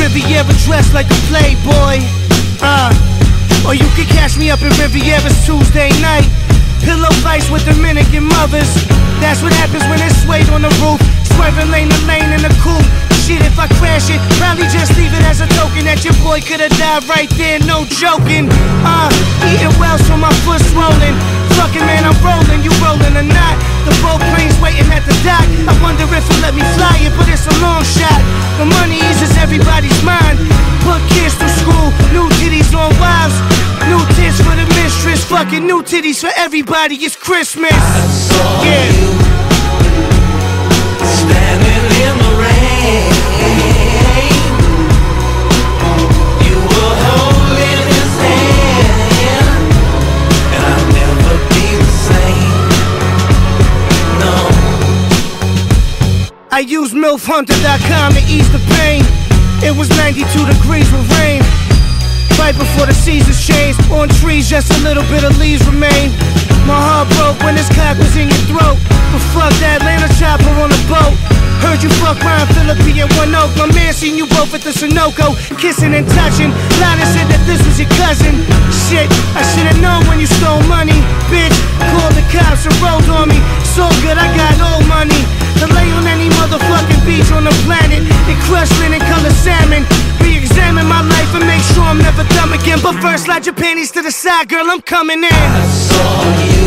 Riviera dressed like a playboy. Or you can catch me up in Riviera's Tuesday night. Pillow fights with Dominican mothers. That's what happens when it's suede on the roof. Swerving lane to lane in the coupe. Shit, if I crash it, probably just leave it as a token that your boy could've died right there, no joking. Eating well so my foot's swollen. Fucking man, I'm rolling, you rolling or not? The boat plane's waiting at the dock. I wonder if he'll let me fly it, but it's a long shot. The money eases everybody's mind. Put kids through school, new titties on wives. New tits for the mistress, fucking new titties for everybody, it's Christmas. I saw you standing in the rain. You were holding his hand, and I'll never be the same, no. I used MILFHunter.com to ease the pain. It was 92 degrees with rain. Right before the seasons changed. On trees just a little bit of leaves remain. My heart broke when this cock was in your throat. But fuck that Atlanta chopper on the boat. Heard you fuck Ryan Phillippe and One Oak. My man seen you both at the Sunoco, kissing and touching. Lana said that this was your cousin. Shit, I should've known when you stole money. Bitch, called the cops and rolled on me. So good, I got old money to lay on any motherfucking beach on the planet. And crush linen color salmon. Re-examine my life and make sure I'm never dumb again. But first, slide your panties to the side, girl, I'm coming in. I saw you